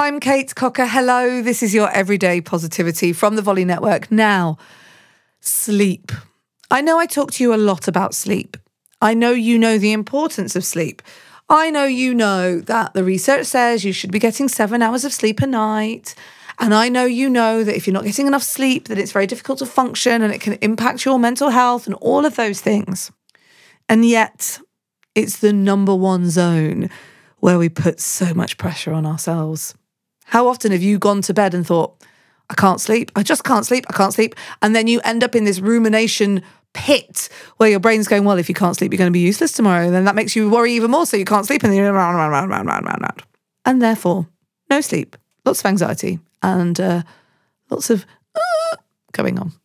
I'm Kate Cocker. Hello, this is your Everyday Positivity from the Volley Network. Now, sleep. I know I talk to you a lot about sleep. I know you know the importance of sleep. I know you know that the research says you should be getting 7 hours of sleep a night. And I know you know that if you're not getting enough sleep, that it's very difficult to function and it can impact your mental health and all of those things. And yet, it's the number one zone where we put so much pressure on ourselves. How often have you gone to bed and thought, I can't sleep, I just can't sleep, I can't sleep. And then you end up in this rumination pit where your brain's going, well, if you can't sleep, you're going to be useless tomorrow. And then that makes you worry even more, so you can't sleep. And then you're round. And therefore, no sleep, lots of anxiety and lots of going on.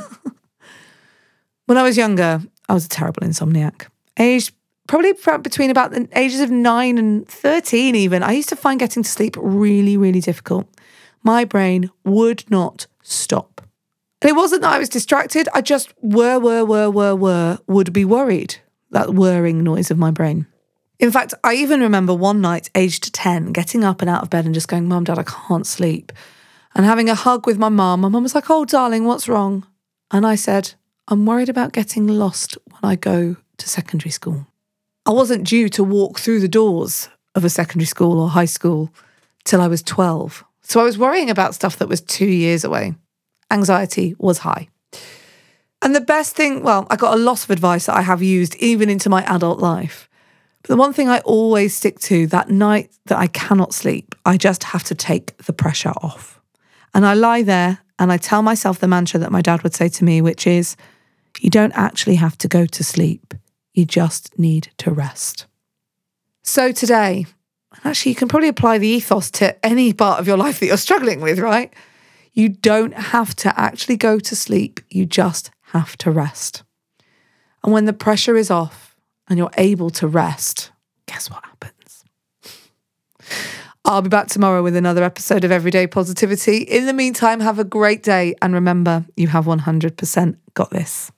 When I was younger, I was a terrible insomniac. Aged probably between about the ages of 9 and 13 even, I used to find getting to sleep really, really difficult. My brain would not stop. And it wasn't that I was distracted, I just would be worried. That whirring noise of my brain. In fact, I even remember one night, aged 10, getting up and out of bed and just going, Mum, Dad, I can't sleep. And having a hug with my mum. My mum was like, oh, darling, what's wrong? And I said, I'm worried about getting lost when I go to secondary school. I wasn't due to walk through the doors of a secondary school or high school till I was 12. So I was worrying about stuff that was 2 years away. Anxiety was high. And the best thing, well, I got a lot of advice that I have used even into my adult life. But the one thing I always stick to, that night that I cannot sleep, I just have to take the pressure off. And I lie there and I tell myself the mantra that my dad would say to me, which is, you don't actually have to go to sleep. You just need to rest. So today, actually you can probably apply the ethos to any part of your life that you're struggling with, right? You don't have to actually go to sleep. You just have to rest. And when the pressure is off and you're able to rest, guess what happens? I'll be back tomorrow with another episode of Everyday Positivity. In the meantime, have a great day. And remember, you have 100% got this.